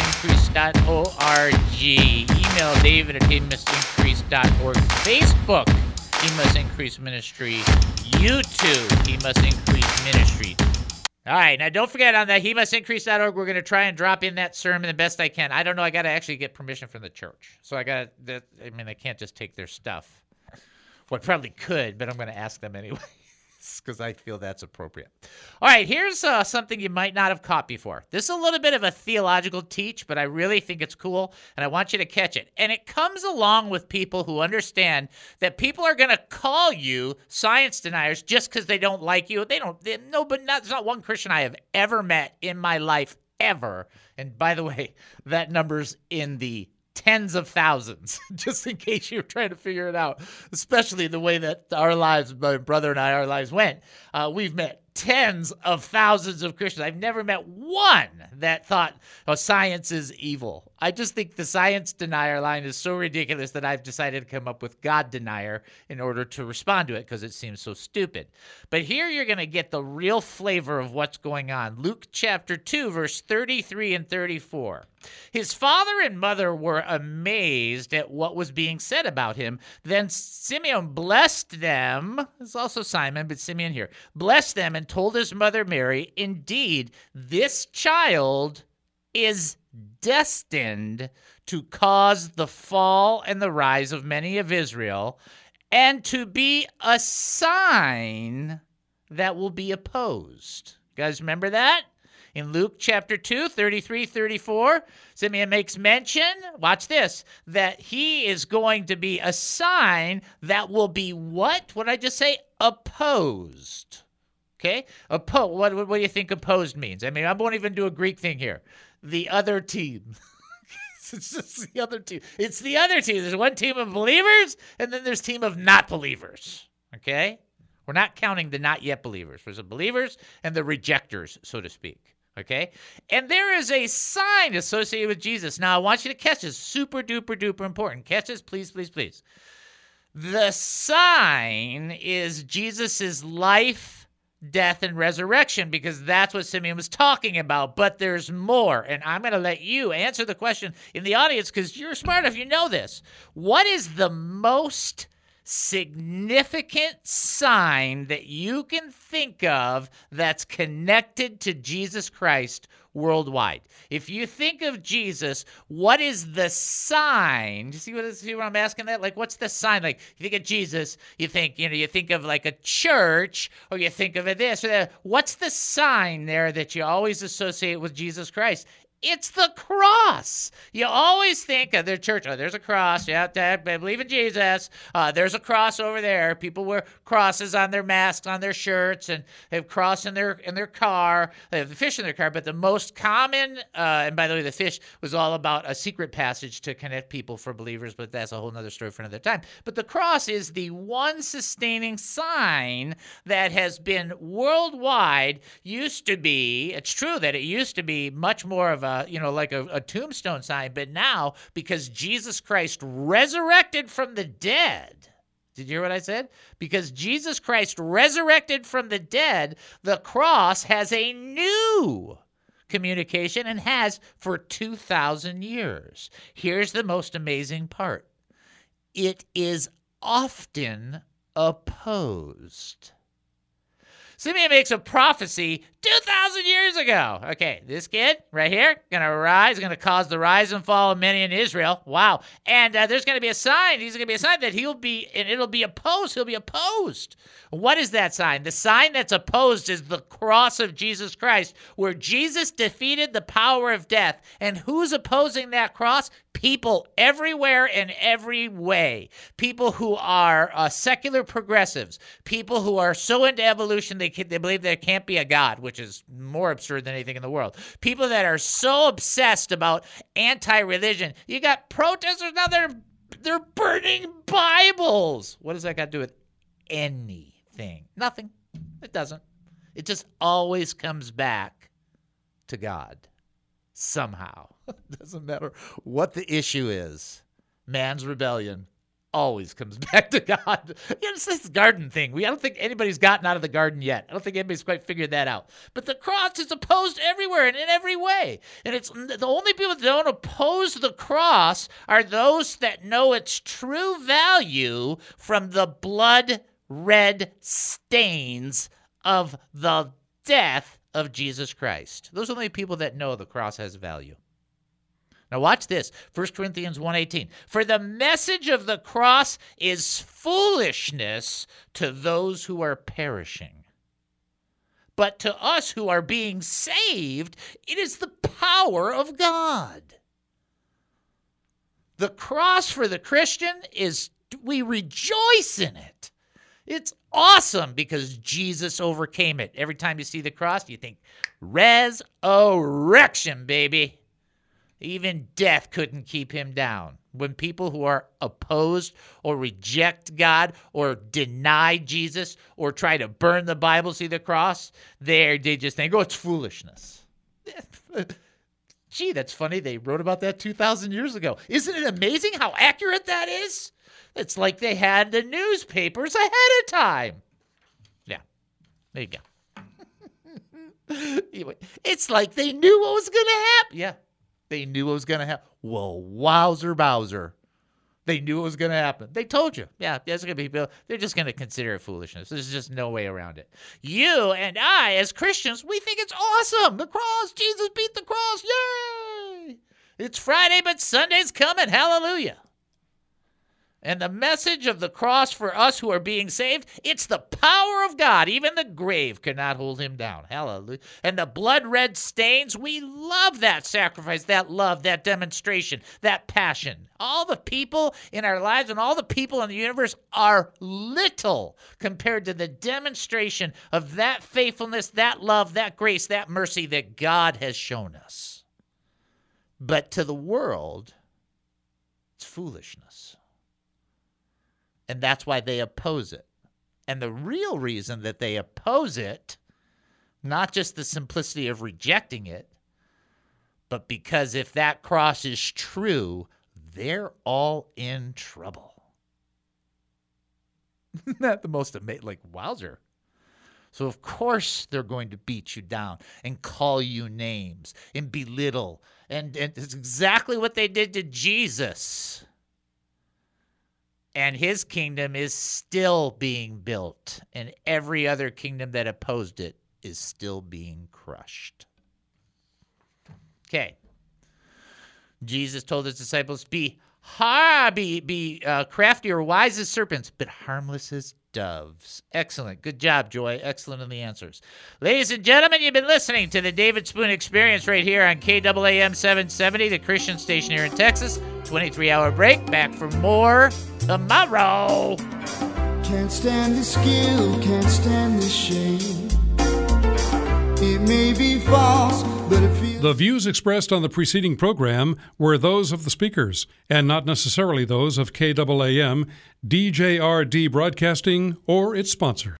hemustincrease.org. Email David at hemustincrease.org. Facebook, He Must Increase Ministry. YouTube, He Must Increase Ministry. All right, now don't forget on that hemustincrease.org, we're going to try and drop in that sermon the best I can. I don't know, I got to actually get permission from the church. So I can't just take their stuff. Well, I probably could, but I'm going to ask them anyway. Because I feel that's appropriate. All right, here's something you might not have caught before. This is a little bit of a theological teach, but I really think it's cool, and I want you to catch it. And it comes along with people who understand that people are going to call you science deniers just because they don't like you. There's not one Christian I have ever met in my life, ever. And by the way, that number's in the tens of thousands, just in case you're trying to figure it out, especially the way that our lives, my brother and I, our lives went. We've met tens of thousands of Christians. I've never met one that thought, science is evil. I just think the science denier line is so ridiculous that I've decided to come up with God denier in order to respond to it because it seems so stupid. But here you're going to get the real flavor of what's going on. Luke chapter 2, verse 33 and 34. His father and mother were amazed at what was being said about him. Then Simeon blessed them. There's also Simon, but Simeon here. Blessed them and told his mother Mary, indeed, this child is destined to cause the fall and the rise of many of Israel, and to be a sign that will be opposed. You guys remember that? In Luke chapter 2, 33, 34, Simeon makes mention, watch this, that he is going to be a sign that will be what? What did I just say? Opposed. Okay? What do you think opposed means? I mean, I won't even do a Greek thing here. The other team. It's just the other team. It's the other team. There's one team of believers, and then there's a team of not believers. Okay? We're not counting the not yet believers. There's the believers and the rejectors, so to speak. Okay? And there is a sign associated with Jesus. Now, I want you to catch this. Super duper duper important. Catch this, please, please, please. The sign is Jesus' life, death, and resurrection, because that's what Simeon was talking about. But there's more. And I'm going to let you answer the question in the audience because you're smart if you know this. What is the most significant sign that you can think of that's connected to Jesus Christ worldwide? If you think of Jesus, what is the sign? See what I'm asking that? Like, what's the sign? Like, you think of Jesus, you think of like a church, or you think of this or that. What's the sign there that you always associate with Jesus Christ? It's the cross. You always think of the church. Oh, there's a cross. Yeah, I believe in Jesus. There's a cross over there. People wear crosses on their masks, on their shirts, and they have cross in their car. They have the fish in their car. But the most common, and by the way, the fish was all about a secret passage to connect people for believers, but that's a whole other story for another time. But the cross is the one sustaining sign that has been worldwide. Used to be, it's true that it used to be much more of a like a tombstone sign, but now, because Jesus Christ resurrected from the dead, did you hear what I said? Because Jesus Christ resurrected from the dead, the cross has a new communication and has for 2,000 years. Here's the most amazing part. It is often opposed. Simeon makes a prophecy 2,000 years ago. Okay, this kid right here, going to cause the rise and fall of many in Israel. Wow. And there's going to be a sign. He's going to be a sign that it'll be opposed. He'll be opposed. What is that sign? The sign that's opposed is the cross of Jesus Christ, where Jesus defeated the power of death. And who's opposing that cross? People everywhere and every way. People who are secular progressives. People who are so into evolution they believe there can't be a God, which is more absurd than anything in the world. People that are so obsessed about anti-religion. You got protesters now, they're burning Bibles. What does that got to do with anything? Nothing. It doesn't. It just always comes back to God somehow. It doesn't matter what the issue is. Man's rebellion always comes back to God. It's this garden thing. I don't think anybody's gotten out of the garden yet. I don't think anybody's quite figured that out. But the cross is opposed everywhere and in every way. And it's the only people that don't oppose the cross are those that know its true value from the blood-red stains of the death of Jesus Christ. Those are the only people that know the cross has value. Now watch this, 1 Corinthians 1:18. For the message of the cross is foolishness to those who are perishing. But to us who are being saved, it is the power of God. The cross for the Christian is, we rejoice in it. It's awesome because Jesus overcame it. Every time you see the cross, you think, resurrection, baby. Even death couldn't keep him down. When people who are opposed or reject God or deny Jesus or try to burn the Bible, see the cross, they just think, oh, it's foolishness. Gee, that's funny. They wrote about that 2,000 years ago. Isn't it amazing how accurate that is? It's like they had the newspapers ahead of time. Yeah, there you go. It's like they knew what was going to happen. Yeah. They knew what was going to happen. Whoa, wowzer bowser. They knew what was going to happen. They told you. Yeah, there's going to be people. They're just going to consider it foolishness. There's just no way around it. You and I, as Christians, we think it's awesome. The cross. Jesus beat the cross. Yay! It's Friday, but Sunday's coming. Hallelujah. And the message of the cross for us who are being saved, it's the power of God. Even the grave cannot hold him down. Hallelujah. And the blood-red stains, we love that sacrifice, that love, that demonstration, that passion. All the people in our lives and all the people in the universe are little compared to the demonstration of that faithfulness, that love, that grace, that mercy that God has shown us. But to the world, it's foolishness. And that's why they oppose it. And the real reason that they oppose it, not just the simplicity of rejecting it, but because if that cross is true, they're all in trouble. Isn't that the most amazing? Like, wowzer. So, of course, they're going to beat you down and call you names and belittle. And it's exactly what they did to Jesus. And his kingdom is still being built, and every other kingdom that opposed it is still being crushed. Okay. Jesus told his disciples, be crafty or wise as serpents, but harmless as doves. Excellent. Good job, Joy. Excellent in the answers. Ladies and gentlemen, you've been listening to the David Spoon Experience right here on KAAM 770, the Christian station here in Texas. 23-hour break. Back for more tomorrow. Can't stand the skill, can't stand the shame. It may be false, but it feels... The views expressed on the preceding program were those of the speakers, and not necessarily those of KAAM, DJRD Broadcasting, or its sponsors.